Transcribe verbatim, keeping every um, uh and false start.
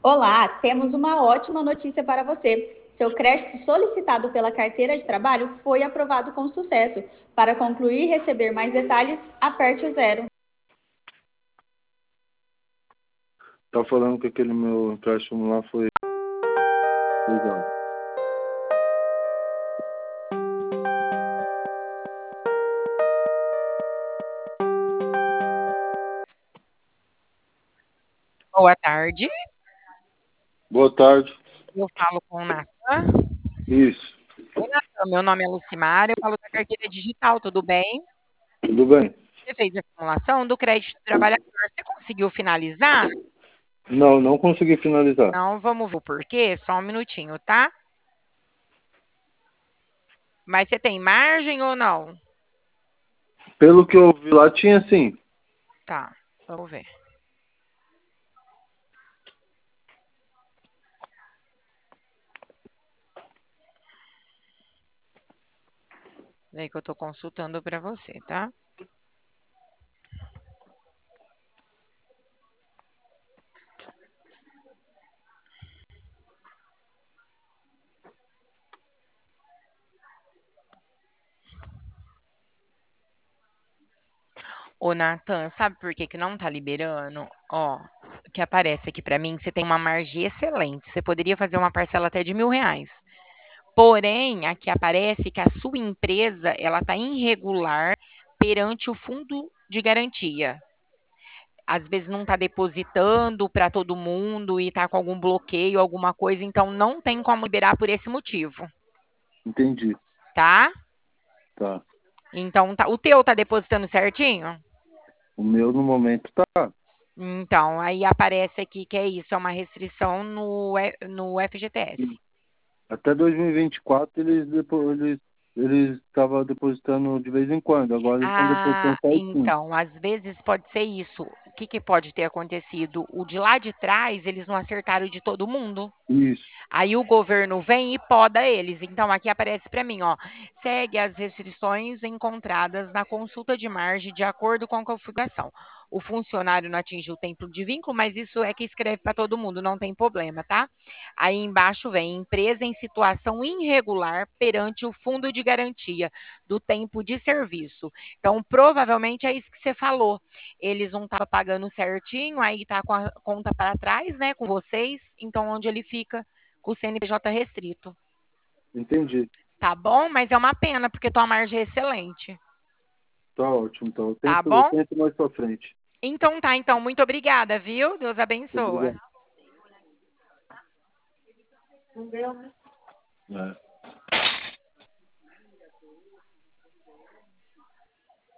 Olá, temos uma ótima notícia para você. Seu crédito solicitado pela carteira de trabalho foi aprovado com sucesso. Para concluir e receber mais detalhes, aperte o zero. Tá falando que aquele meu empréstimo lá foi legal. Boa tarde, Boa tarde. eu falo com o Natan. Isso. Oi, Natan, meu nome é Lucimara, eu falo da carteira digital, tudo bem? Tudo bem? Você fez a simulação do crédito do trabalhador, você conseguiu finalizar? Não, não consegui finalizar. Não, vamos ver o porquê, só um minutinho, tá? Mas você tem margem ou não? Pelo que eu vi lá, tinha sim. Tá, vamos ver. Vem que eu tô consultando para você, tá? Ô, Natan, sabe por que que não tá liberando? Ó, o que aparece aqui para mim, você tem uma margem excelente, você poderia fazer uma parcela até de mil reais. Porém, aqui aparece que a sua empresa ela está irregular perante o fundo de garantia. Às vezes não está depositando para todo mundo e está com algum bloqueio, alguma coisa, então não tem como liberar por esse motivo, Entendi. tá? Tá. Então, tá, o teu tá depositando certinho? O meu no momento tá. Então, aí aparece aqui que é isso, é uma restrição no, E- no F G T S. Até dois mil e vinte e quatro eles depo- eles eles estavam depositando de vez em quando. Agora eles estão depositando Ah, certinho. então, às vezes pode ser isso. O que, que pode ter acontecido? O de lá de trás, eles não acertaram de todo mundo. Isso. Aí o governo vem e poda eles. Então, aqui aparece para mim, ó, segue as restrições encontradas na consulta de margem de acordo com a configuração. O funcionário não atingiu o tempo de vínculo, mas isso é que escreve para todo mundo, não tem problema, tá? Aí embaixo vem empresa em situação irregular perante o fundo de garantia do tempo de serviço. Então, provavelmente é isso que você falou. Eles não estavam pagando certinho, aí tá com a conta para trás, né, com vocês. Então, onde ele fica? Com o C N P J restrito. Entendi. Tá bom? Mas é uma pena, porque tua margem é excelente. Tá ótimo. Então eu Tá tento, eu bom? tento mais pra frente. Então tá, então, muito obrigada, viu? Deus abençoa. Obrigado. É.